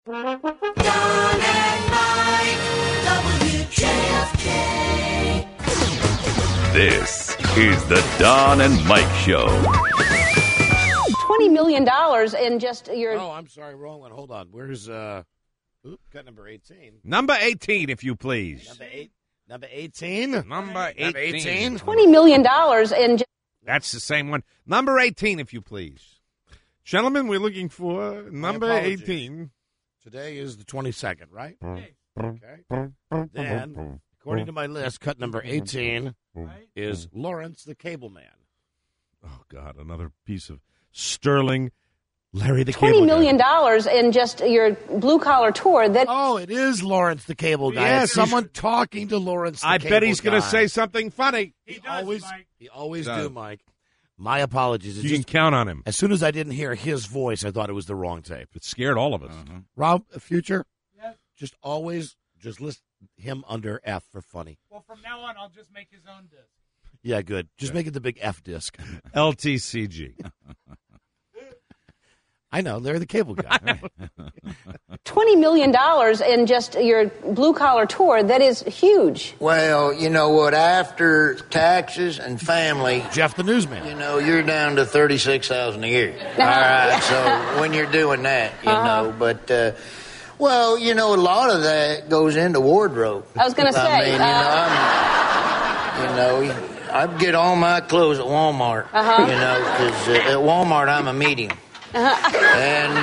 Don and Mike, WJFK. This is the Don and Mike Show. $20 million in just your... Oh, I'm sorry, wrong one. Hold on. Where's, cut number 18. Number 18, if you please. Number 18? Number 18. $20 million in just... That's the same one. Number 18, if you please. Gentlemen, we're looking for number 18. Today is the 22nd, right? Okay. Then, according to my list, cut number 18 is Lawrence the Cable Man. Oh, God, another piece of sterling Larry the Cable $20 million in just your blue-collar tour. Oh, it is Lawrence the Cable Guy. Yes, It's someone talking to Lawrence the I Cable bet he's going Guy. to say something funny. He always Does. do, Mike. My apologies. It's You can just, count on him. as soon as I didn't hear his voice, I thought it was the wrong tape. It scared all of us. Rob, future, just always just list him under F for funny. Well, from now on, I'll just make his own disc. Yeah, good. Just make it the big F disc. LTCG. I know, Larry the Cable Guy. $20 million in just your blue-collar tour. That is huge. Well, you know what? After taxes and family, Jeff the Newsman. you know, you're down to $36,000 a year. All right, so when you're doing that, you know, but well, you know, a lot of that goes into wardrobe. I was gonna say, I mean, I get all my clothes at Walmart. You know, because at Walmart I'm a medium. And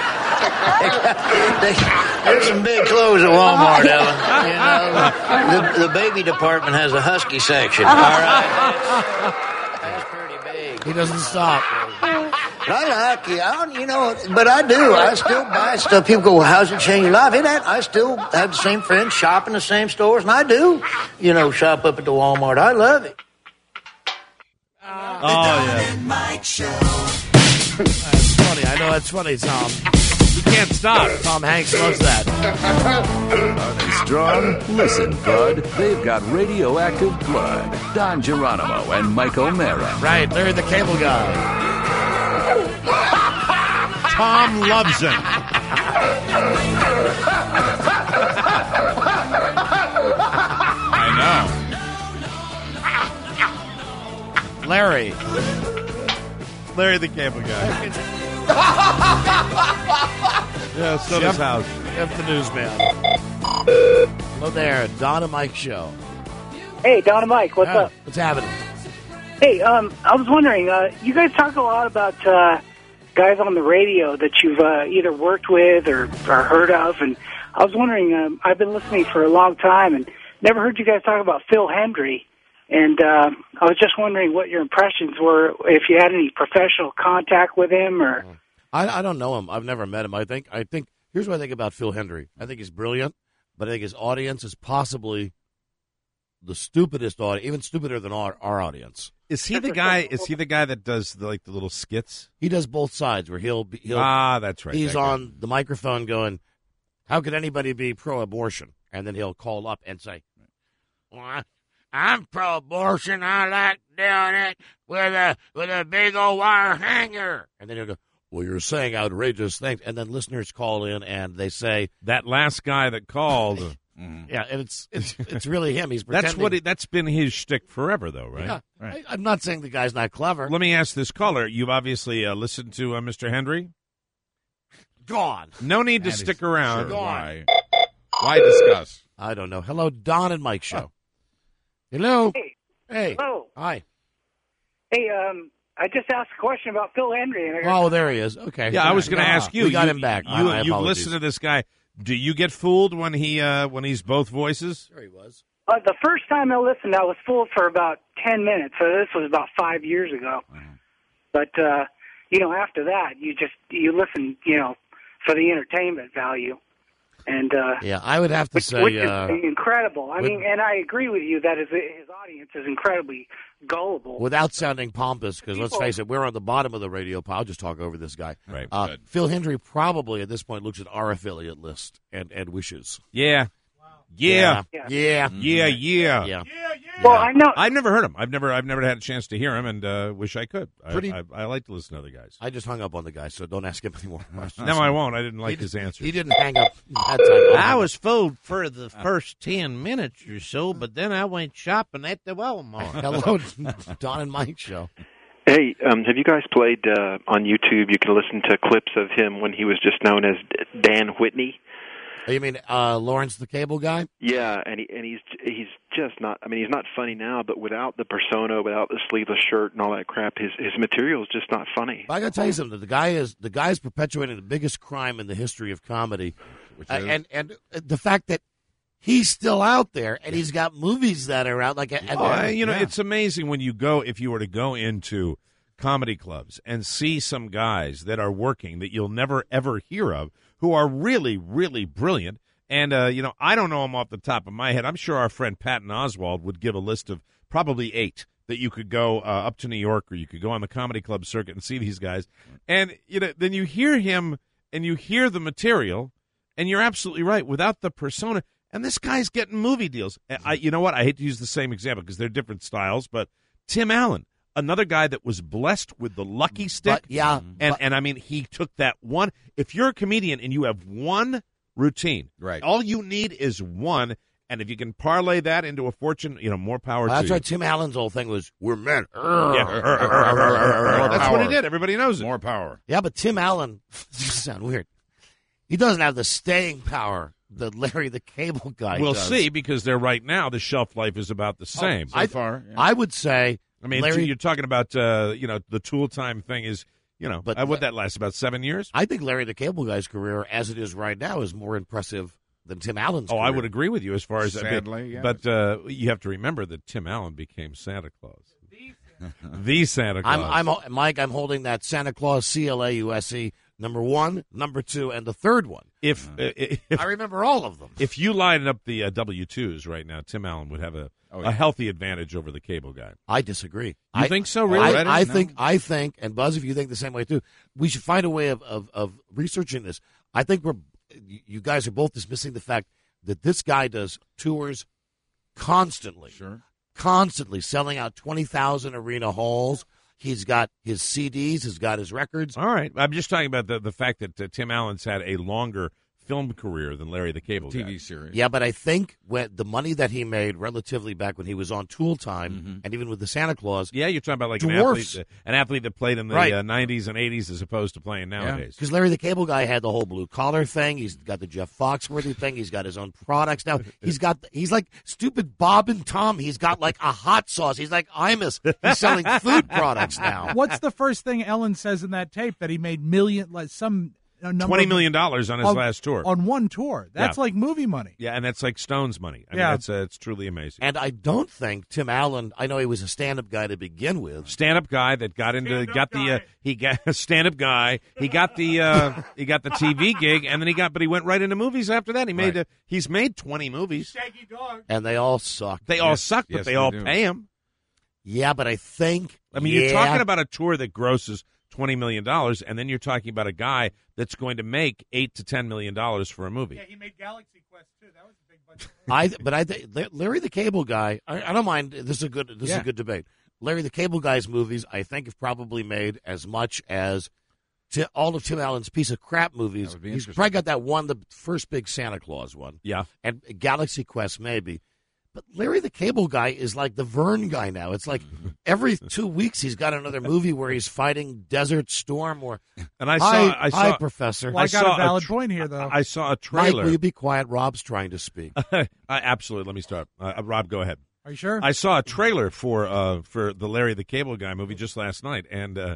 there's some big clothes at Walmart, Ellen. You know, the baby department has a husky section. All right, that's pretty big. He doesn't stop. But I like it. But I do. I still buy stuff. People go, well, how's it change your life? I still have the same friends, shop in the same stores, and I do, shop up at the Walmart. I love it. Oh, yeah. Mike Show. That's funny. I know that's funny, Tom. You can't stop. Tom Hanks loves that. Are they strong? Listen, bud. They've got radioactive blood. Don Geronimo and Mike O'Mara. Right, Larry the Cable Guy. Tom loves him. I know. Larry. Larry the Cable Guy. Yeah, so does House. Jeff the Newsman. Hello there, Don and Mike Show. Hey, Don and Mike, what's up? What's happening? Hey, I was wondering, you guys talk a lot about guys on the radio that you've either worked with or heard of, and I was wondering, I've been listening for a long time and never heard you guys talk about Phil Hendry, and I was just wondering what your impressions were, if you had any professional contact with him, or... I don't know him. I've never met him. I think here's what I think about Phil Hendry. I think he's brilliant, but I think his audience is possibly the stupidest audience, even stupider than our audience. Is he the guy? Is he the guy that does the little skits? He does both sides, where he'll that's right. He's that guy. on the microphone going, "How could anybody be pro-abortion?" And then he'll call up and say, well, "I'm pro-abortion. I like doing it with a big old wire hanger." And then he'll go, "Well, you're saying outrageous things." And then listeners call in and they say, That last guy that called. "Yeah," and it's really him. He's pretending. That's been his shtick forever, though, right? Yeah. Right. I'm not saying the guy's not clever. Let me ask this caller. You've obviously listened to Mr. Hendry. Gone. No need to stick around. Sure. Why? Why discuss? I don't know. Hello, Don and Mike Show. Hello. Hey. Hello. Hi. Hey, I just asked a question about Phil Hendry. And Oh, there he is. Okay. Yeah, I was going to ask you. We got You- him back. You, My you've apologies. listened to this guy. Do you get fooled when he's both voices? There he was. The first time I listened, I was fooled for about 10 minutes. So this was about 5 years ago. But, after that, you listen, for the entertainment value. And Yeah, I would have to say, which is incredible. I mean, and I agree with you that his audience is incredibly gullible. without sounding pompous, because let's People- face it, we're on the bottom of the radio pile. I'll just talk over this guy. Right. Phil Hendry probably at this point looks at our affiliate list and wishes. Yeah. Yeah. Yeah. Yeah. Well, I know. I've never heard him. I've never had a chance to hear him, and wish I could. Pretty- I like to listen to other guys. I just hung up on the guy, so don't ask him any more questions. No, I won't. I didn't like his answer. He didn't hang up that time. I was fooled for the first 10 minutes or so, but then I went shopping at the Walmart. Hello, Don and Mike show. Hey, have you guys played on YouTube? You can listen to clips of him when he was just known as Dan Whitney. Oh, you mean Lawrence the Cable Guy? Yeah, and he's just not. I mean, he's not funny now, but without the persona, without the sleeveless shirt and all that crap, his material is just not funny. But I got to tell you something. The guy is perpetuating the biggest crime in the history of comedy, and the fact that he's still out there and he's got movies that are out. Like, it's amazing when you go. If you were to go into comedy clubs and see some guys that are working that you'll never ever hear of, who are really, really brilliant. And, I don't know them off the top of my head. I'm sure our friend Patton Oswalt would give a list of probably 8 that you could go up to New York, or you could go on the comedy club circuit and see these guys. And, then you hear him and you hear the material, and you're absolutely right, without the persona. And this guy's getting movie deals. You know what? I hate to use the same example because they're different styles, but Tim Allen, another guy that was blessed with the lucky stick. And I mean, he took that one. If you're a comedian and you have one routine, right, all you need is one. And if you can parlay that into a fortune, more power to you. That's right. Tim Allen's whole thing was, we're men. That's what he did. Everybody knows it. More power. Yeah, but Tim Allen, this sound weird. He doesn't have the staying power that Larry the Cable Guy We'll does. see, because they're right now, the shelf life is about the same. So far. Yeah. I would say, I mean, Larry, you're talking about, the Tool Time thing is, but would that last about 7 years? I think Larry the Cable Guy's career, as it is right now, is more impressive than Tim Allen's career. I would agree with you as far as sadly, yeah. But you have to remember that Tim Allen became Santa Claus. The Santa Claus. Mike, I'm holding that Santa Claus CLAUSE number 1, number 2, and the third one. If I remember all of them. If you lined up the W-2s right now, Tim Allen would have a healthy advantage over the Cable Guy. I disagree. You think so, really? I think, and Buzz, if you think the same way too, we should find a way of researching this. I think you guys are both dismissing the fact that this guy does tours constantly. Sure. Constantly selling out 20,000 arena halls. He's got his CDs. He's got his records. All right. I'm just talking about the fact that Tim Allen's had a longer film career than Larry the Cable Guy. TV series. Yeah, but I think when the money that he made relatively back when he was on Tool Time, and even with the Santa Claus. Yeah, you're talking about like dwarfs. an athlete that played in the 90s and 80s as opposed to playing nowadays. Because Larry the Cable Guy had the whole blue collar thing. He's got the Jeff Foxworthy thing. He's got his own products now. He's like stupid Bob and Tom. He's got like a hot sauce. He's like Imus. He's selling food products now. What's the first thing Ellen says in that tape that he made $20 million on his last tour. On one tour. That's like movie money. Yeah, and that's like Stone's money. I mean, it's truly amazing. And I don't think Tim Allen, I know he was a stand-up guy to begin with. Stand-up guy that got the stand-up guy. He got the TV gig, and then he went right into movies after that. He's made 20 movies. Shaggy Dog. And they all suck. They all suck, but they all pay him. Yeah, but I think you're talking about a tour that grosses $20 million, and then you're talking about a guy that's going to make $8 to $10 million for a movie. Yeah, he made Galaxy Quest too. That was a big budget. But I think Larry the Cable Guy. I don't mind. This is a good debate. Larry the Cable Guy's movies, I think, have probably made as much as all of Tim Allen's piece of crap movies. He's probably got that one, the first big Santa Claus one. Yeah, and Galaxy Quest maybe. But Larry the Cable Guy is like the Vern guy now. It's like every 2 weeks he's got another movie where he's fighting Desert Storm or. And I saw Professor. Well, I got a valid point here, though. I saw a trailer. Mike, will you be quiet? Rob's trying to speak. Absolutely. Let me start. Rob, go ahead. Are you sure? I saw a trailer for the Larry the Cable Guy movie just last night, and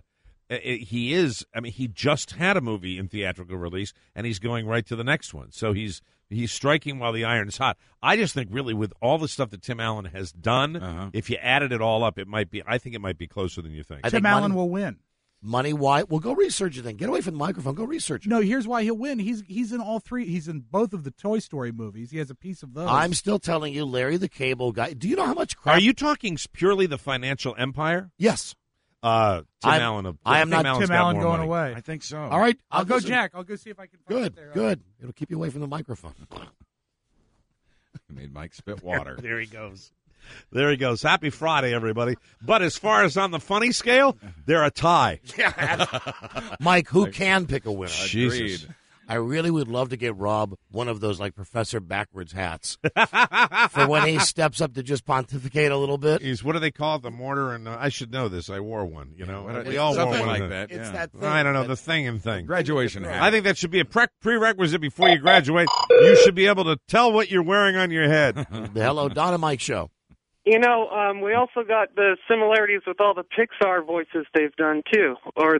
he just had a movie in theatrical release, and he's going right to the next one. So he's striking while the iron's hot. I just think really with all the stuff that Tim Allen has done, if you added it all up, I think it might be closer than you think. Tim Allen will win. Money-wise, well, go research it then. Get away from the microphone. Go research it. No, here's why he'll win. He's in all three. He's in both of the Toy Story movies. He has a piece of those. I'm still telling you, Larry the Cable Guy. Do you know how much crap? Are you talking purely the financial empire? Yes. Tim Allen. I am not Tim Allen going money. away. I think so. All right. I'll go, Jack. I'll go see if I can find it there. Good. It'll keep you away from the microphone. Made Mike spit water. There he goes. There he goes. Happy Friday, everybody. But as far as on the funny scale, they're a tie. Mike, who can pick a winner? Jesus. I really would love to get Rob one of those like Professor Backwards hats for when he steps up to just pontificate a little bit. What do they call it? The mortar and I should know this. I wore one. You know, we all something wore one like that. It's yeah. that thing. I don't know, the thing and thing. Graduation hat. I think that should be a prerequisite before you graduate. You should be able to tell what you're wearing on your head. The Hello Don and Mike show. You know, we also got the similarities with all the Pixar voices they've done too, or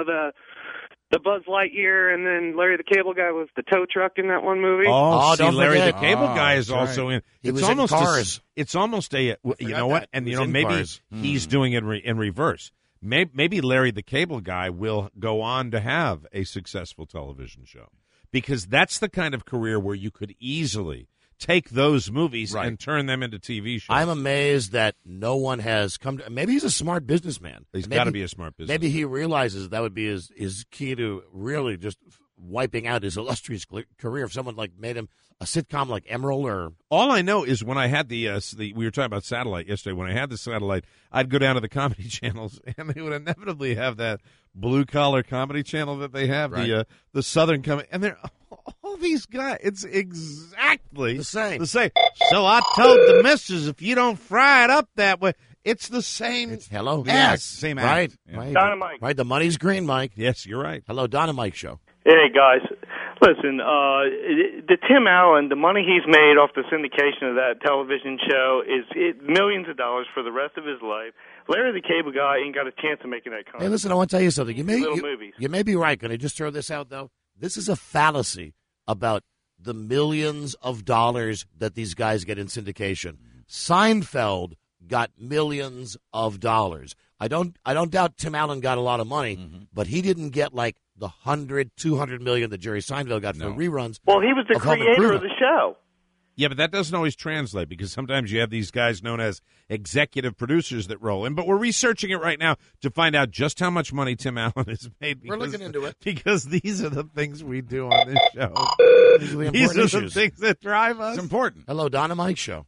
the Buzz Lightyear, and then Larry the Cable Guy was the tow truck in that one movie. Oh, see, don't Larry forget. the Cable Guy is that's also right. in. He It's was in almost Cars. It's almost a. You know what? And He you was know in maybe Cars. he's doing it in reverse. Maybe Larry the Cable Guy will go on to have a successful television show, because that's the kind of career where you could easily take those movies Right. and turn them into TV shows. I'm amazed that no one has come to. Maybe he's a smart businessman. He's Maybe- got to be a smart business. Maybe he realizes that would be his key to really just wiping out his illustrious career if someone like made him a sitcom like Emerald or. All I know is when I had the we were talking about satellite yesterday. When I had the satellite, I'd go down to the comedy channels, and they would inevitably have that blue collar comedy channel that they have, Right. the Southern comedy, and they're all these guys. It's exactly The same. The same. So I told the missus, if you don't fry it up that way, it's the same. Hello. Yes. Same Right. act. Yeah. Right. Don and Mike. Right. The money's green, Mike. Yes, you're right. Hello, Don and Mike show. Hey guys, listen, the Tim Allen, the money he's made off the syndication of that television show is millions of dollars for the rest of his life. Larry the Cable Guy ain't got a chance of making that Hey, content. listen, I want to tell you something. Little movies. You may be right. Can I just throw this out, though? This is a fallacy about the millions of dollars that these guys get in syndication. Seinfeld got millions of dollars. I don't doubt Tim Allen got a lot of money, but he didn't get like the 200 million that Jerry Seinfeld got for No. reruns. Well, he was the of Home creator of Improvement. the show. Yeah, but that doesn't always translate, because sometimes you have these guys known as executive producers that roll in. But we're researching it right now to find out just how much money Tim Allen has made. We're looking into it. Because these are the things we do on this show. These are the These important are the issues. things that drive us. It's important. Hello, Don and Mike show.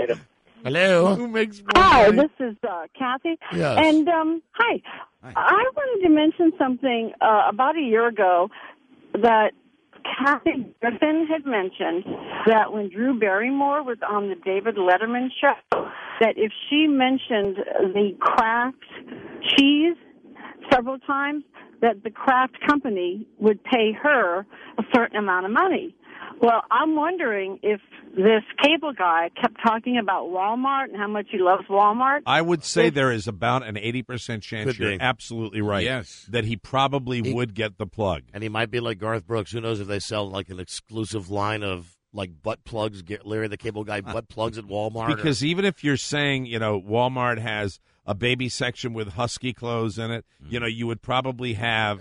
Hello. Who makes more Hi, money? this is Kathy. Yes. And hi. I wanted to mention something about a year ago that Kathy Griffin had mentioned, that when Drew Barrymore was on the David Letterman show, that if she mentioned the Kraft cheese several times, that the Kraft company would pay her a certain amount of money. Well, I'm wondering if this cable guy kept talking about Walmart and how much he loves Walmart. I would say there is about an 80% chance Could you're be. absolutely right. Yes. That he probably would get the plug. And he might be like Garth Brooks. Who knows if they sell like an exclusive line of like butt plugs, get Larry the Cable Guy butt plugs at Walmart. Because even if you're saying, Walmart has a baby section with husky clothes in it, you would probably have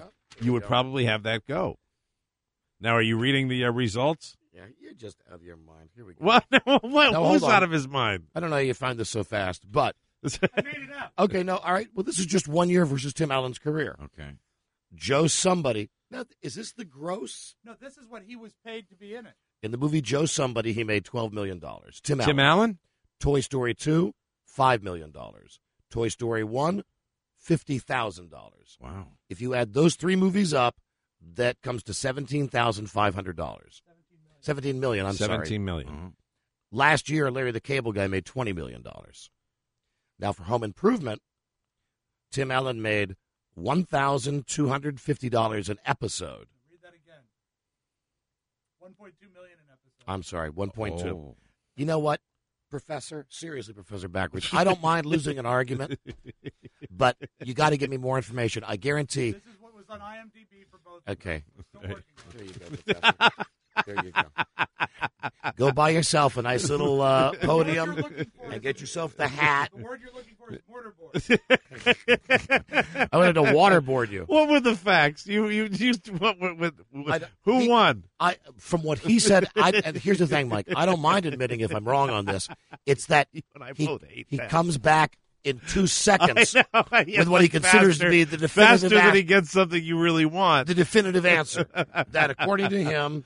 that go. Now, are you reading the results? Yeah, you're just out of your mind. Here we go. What? No, Who's hold on. out of his mind? I don't know how you find this so fast, but I made it up. okay, no, all right. Well, this is just 1 year versus Tim Allen's career. Okay. Joe Somebody. Now, is this the gross? No, this is what he was paid to be in it. In the movie Joe Somebody, he made $12 million. Tim Allen. Tim Allen? Toy Story 2, $5 million. Toy Story 1, $50,000. Wow. If you add those three movies up, that comes to $17,500. $17 million, I'm sorry. $17 million. Last year, Larry the Cable Guy made $20 million. Now, for Home Improvement, Tim Allen made $1,250 an episode. Read that again. 1.2 million an episode. I'm sorry, 1.2. Oh. You know what, Professor? Seriously, Professor Backwards. I don't mind losing an argument, but you got to give me more information. I guarantee. This is what was on IMDb for both. Okay. Still working on it. There you go, Professor. There you go. Go buy yourself a nice little podium and get yourself the hat. The word you're looking for is mortarboard. I wanted to waterboard you. What were the facts? You used who won? From what he said, and here's the thing, Mike. I don't mind admitting if I'm wrong on this. It's that he comes back in 2 seconds with what he considers to be the definitive faster than he gets something you really want. The definitive answer that, according to him,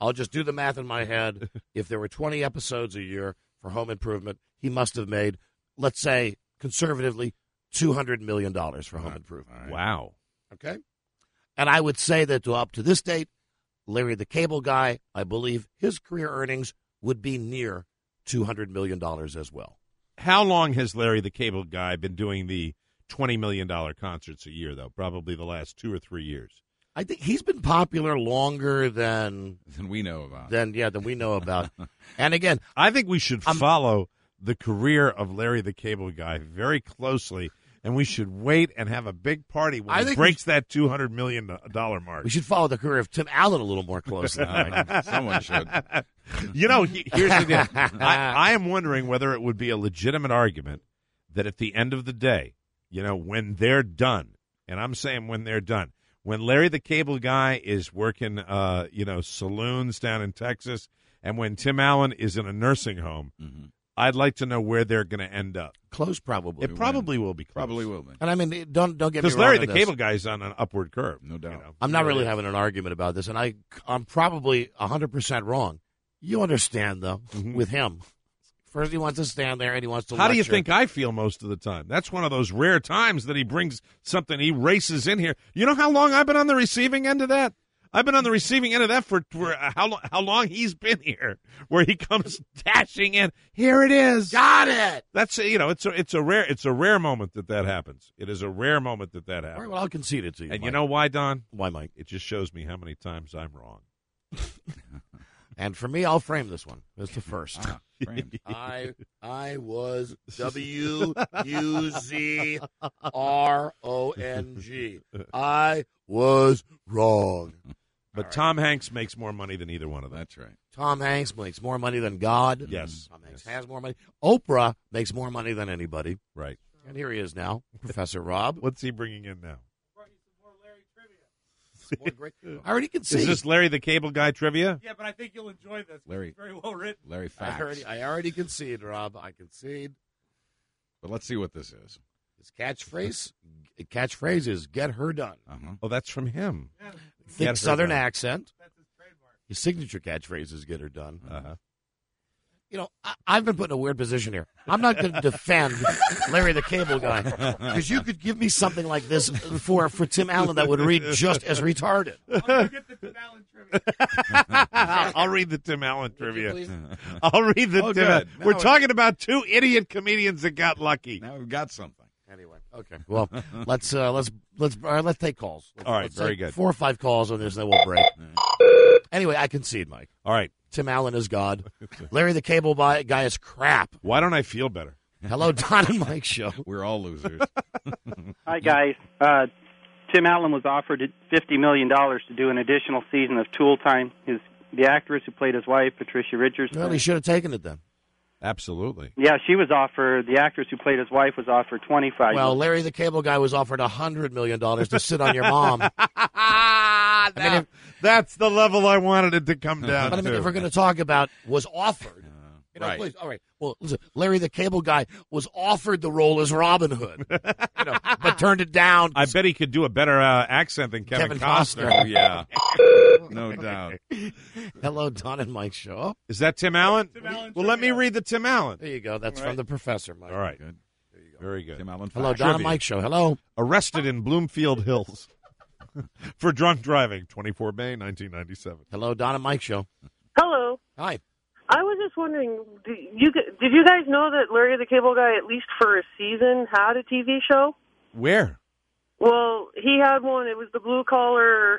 I'll just do the math in my head. If there were 20 episodes a year for Home Improvement, he must have made, let's say, conservatively, $200 million for Home Improvement. Right. Wow. Okay? And I would say that up to this date, Larry the Cable Guy, I believe his career earnings would be near $200 million as well. How long has Larry the Cable Guy been doing the $20 million concerts a year, though? Probably the last 2 or 3 years. I think he's been popular longer than we know about. Than we know about. And again, I think we should follow the career of Larry the Cable Guy very closely, and we should wait and have a big party when he breaks that $200 million mark. We should follow the career of Tim Allen a little more closely. Someone should. You know, here's the deal. I am wondering whether it would be a legitimate argument that at the end of the day, you know, when they're done, and I'm saying when they're done, when Larry the Cable Guy is working, saloons down in Texas, and when Tim Allen is in a nursing home, I'd like to know where they're going to end up. Close, probably. It probably will be close. Probably will be. And I mean, don't get me wrong. Because Larry the Cable Guy is on an upward curve. No doubt. You know? I'm not really having an argument about this, and I'm probably 100% wrong. You understand, though, with him. First, he wants to stand there, and he wants to How do you lecture. think I feel most of the time? That's one of those rare times that he brings something, he races in here. You know how long I've been on the receiving end of that? I've been on the receiving end of that for how long he's been here, where he comes dashing in. Here it is. Got it. That's it's a rare moment that happens. It is a rare moment that happens. All right, well, I'll concede it to you. And Mike. you know why, Don? Why, Mike? It just shows me how many times I'm wrong. And for me, I'll frame this one as the first. Framed. I was WUZRONG. I was wrong. But Tom Hanks makes more money than either one of them. That's right. Tom Hanks makes more money than God. Yes. Tom Hanks has more money. Oprah makes more money than anybody. Right. And here he is now, Professor Rob. What's he bringing in now? I already can see. Is this Larry the Cable Guy trivia? Yeah, but I think you'll enjoy this. Larry, It's very well written. Larry Facts. I already concede, Rob. I concede. But let's see what this is. His catchphrase is "Get her done." Oh, that's from him. Thick Southern accent. That's his trademark. His signature catchphrase is "Get her done." You know, I've been put in a weird position here. I'm not going to defend Larry the Cable Guy because you could give me something like this for Tim Allen that would read just as retarded. I'll get the Tim Allen trivia. I'll read the Tim Allen trivia. please? I'll read the Tim Allen. Now We're talking about two idiot comedians that got lucky. Now we've got something. Anyway, okay. Well, let's take calls. All right, Let's very take good. 4 or 5 calls on this, then we'll break. Anyway, I concede, Mike. All right. Tim Allen is God. Larry the Cable Guy is crap. Why don't I feel better? Hello, Don and Mike show. We're all losers. Hi, guys. Tim Allen was offered $50 million to do an additional season of Tool Time. The actress who played his wife, Patricia Richardson. Well, he should have taken it then. Absolutely. Yeah, she was offered. The actress who played his wife was offered $25 Well, Larry the Cable Guy was offered $100 million to sit on your mom. That's the level I wanted it to come down But I mean, to. if we're going to talk about was offered, right. please, all right. Well, listen, Larry the Cable Guy was offered the role as Robin Hood, but turned it down. I bet he could do a better accent than Kevin Costner. Oh, yeah. No doubt. Hello, Don and Mike show. Is that Tim Allen? Allen Well, let me read the Tim Allen. There you go. That's from the professor, Mike. All right. Good. Very good. Tim Allen Hello, Facts. Don and Trivia. Mike show. Hello. Arrested in Bloomfield Hills for drunk driving, 24 May, 1997. Hello, Don and Mike show. Hello. Hi. I was just wondering, did you guys know that Larry the Cable Guy, at least for a season, had a TV show? Where? Well, he had one. It was the Blue Collar.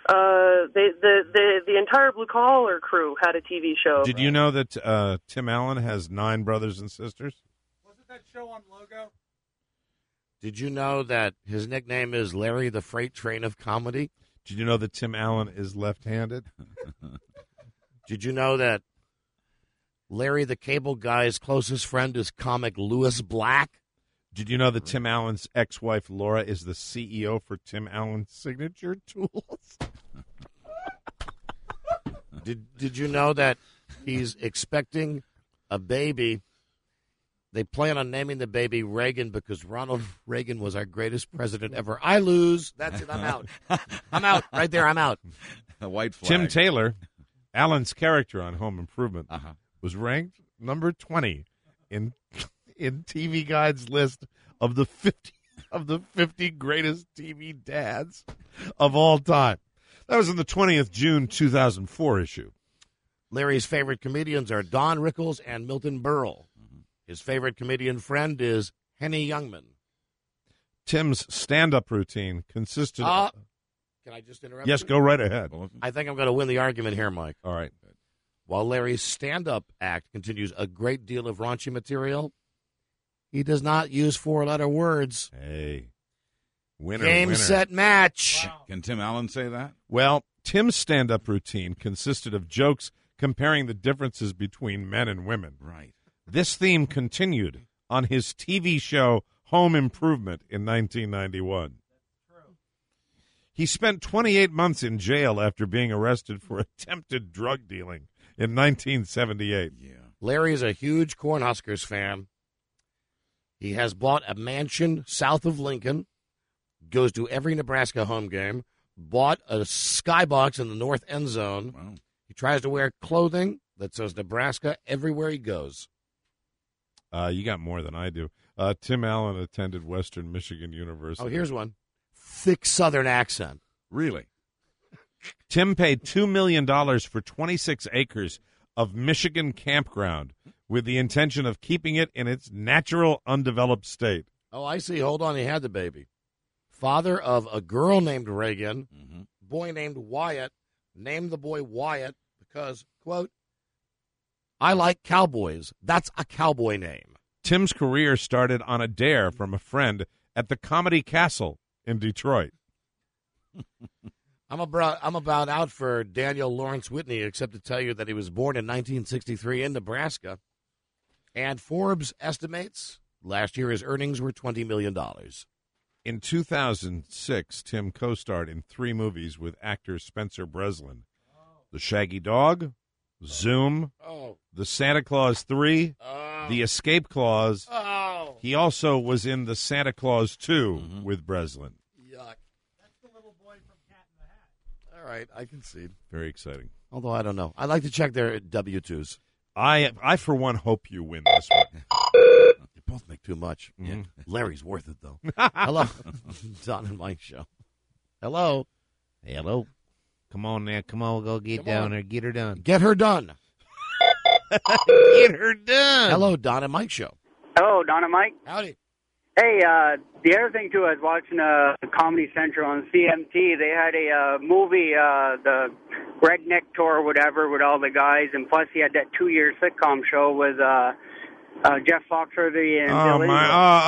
The entire Blue Collar crew had a TV show. Did you know that Tim Allen has 9 brothers and sisters? Wasn't that show on Logo? Did you know that his nickname is Larry the Freight Train of Comedy? Did you know that Tim Allen is left-handed? Did you know that Larry the Cable Guy's closest friend is comic Louis Black? Did you know that Tim Allen's ex-wife, Laura, is the CEO for Tim Allen Signature Tools? Did you know that he's expecting a baby? They plan on naming the baby Reagan because Ronald Reagan was our greatest president ever. I lose. That's it. I'm out. I'm out. Right there, I'm out. A white flag. Tim Taylor Alan's character on Home Improvement was ranked number 20 in TV Guide's list of the 50 greatest TV dads of all time. That was in the 20th June 2004 issue. Larry's favorite comedians are Don Rickles and Milton Berle. His favorite comedian friend is Henny Youngman. Tim's stand-up routine consisted of... Can I just interrupt Yes, you? go right ahead. I think I'm going to win the argument here, Mike. All right. While Larry's stand-up act continues a great deal of raunchy material, he does not use four-letter words. Hey. Winner, Game, winner. set, match. Wow. Can Tim Allen say that? Well, Tim's stand-up routine consisted of jokes comparing the differences between men and women. Right. This theme continued on his TV show Home Improvement in 1991. He spent 28 months in jail after being arrested for attempted drug dealing in 1978. Yeah. Larry is a huge Cornhuskers fan. He has bought a mansion south of Lincoln, goes to every Nebraska home game, bought a skybox in the north end zone. Wow. He tries to wear clothing that says Nebraska everywhere he goes. You got more than I do. Tim Allen attended Western Michigan University. Oh, here's one. Thick Southern accent. Really? Tim paid $2 million for 26 acres of Michigan campground with the intention of keeping it in its natural, undeveloped state. Oh, I see. Hold on. He had the baby. Father of a girl named Reagan, boy named Wyatt, named the boy Wyatt because, quote, I like cowboys. That's a cowboy name. Tim's career started on a dare from a friend at the Comedy Castle in Detroit. I'm about out for Daniel Lawrence Whitney, except to tell you that he was born in 1963 in Nebraska. And Forbes estimates last year his earnings were $20 million. In 2006, Tim co-starred in 3 movies with actor Spencer Breslin. The Shaggy Dog, Zoom, The Santa Claus 3, The Escape Clause. He also was in The Santa Claus 2 with Breslin. Yuck. That's the little boy from Cat in the Hat. All right, I concede. Very exciting. Although I don't know. I'd like to check their W-2s. I for one, hope you win this one. They both make too much. Yeah. Larry's worth it, though. Hello. Don and Mike show. Hello. Hello. Come on now. Come on. Go get down there. Get her done. Get her done. Get her done. Hello, Don and Mike show. Hello, Don and Mike. Howdy. Hey, the other thing, too, I was watching Comedy Central on CMT. They had a movie, the Redneck Tour or whatever, with all the guys. And plus, he had that 2-year sitcom show with Jeff Foxworthy and Bill Ingram.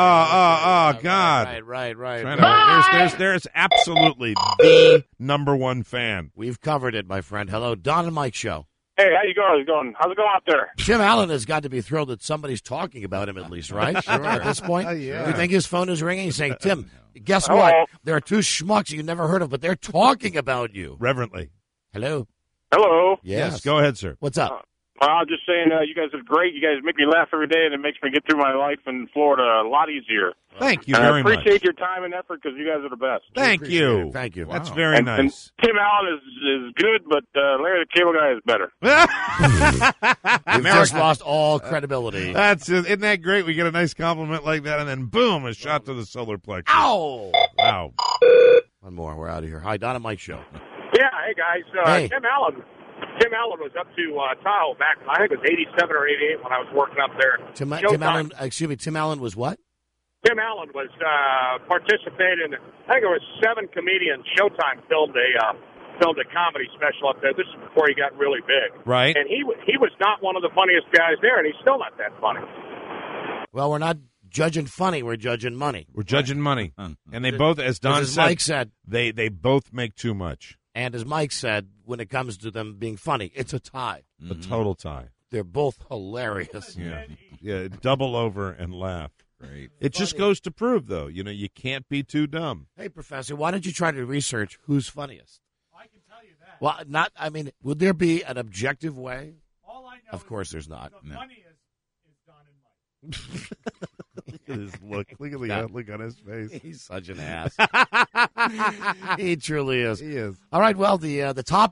God. Right. There's absolutely the number one fan. We've covered it, my friend. Hello, Don and Mike show. Hey, how you going? How's it going out there? Tim Allen has got to be thrilled that somebody's talking about him at least, right? Sure. At this point? Yeah. You think his phone is ringing? He's saying, Tim, guess Hello. what? There are 2 schmucks you never heard of, but they're talking about you. Reverently. Hello? Hello. Yes. Go ahead, sir. What's up? Well, I'm just saying, you guys are great. You guys make me laugh every day, and it makes me get through my life in Florida a lot easier. Thank you And very I much. appreciate your time and effort because you guys are the best. Thank you. Thank you. That's very And nice. Tim Allen is good, but Larry the Cable Guy is better. We've just lost all credibility. Isn't that great? We get a nice compliment like that, and then boom, a shot to the solar plexus. Ow! Wow. One more. We're out of here. Hi, Don and Mike show. Yeah, hey guys. Hey. Tim Allen was up to Tahoe back, I think it was 87 or 88 when I was working up there. Tim Showtime. Allen, Tim Allen was what? Tim Allen was participating. I think it was 7 comedians. Showtime filmed a comedy special up there. This is before he got really big. Right. And he was not one of the funniest guys there, and he's still not that funny. Well, we're not judging funny. We're judging money. We're judging money. And they both, as Don As said, Mike said, they both make too much. and as Mike said, when it comes to them being funny, it's a tie. A total tie. They're both hilarious. Yeah, double over and laugh. Great. It just goes to prove, though, you can't be too dumb. Hey, Professor, why don't you try to research who's funniest? I can tell you that. Well, would there be an objective way? All I know of course there's not. The funniest is Don and Mike. Look at his look. Look at the look on his face. He's such an ass. He truly is. He is. All right, well, the topic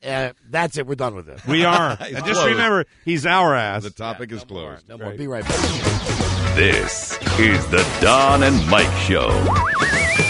That's it. We're done with it. We are. And just remember, he's our ass. The topic is closed. No more. Be right back. This is the Don and Mike Show.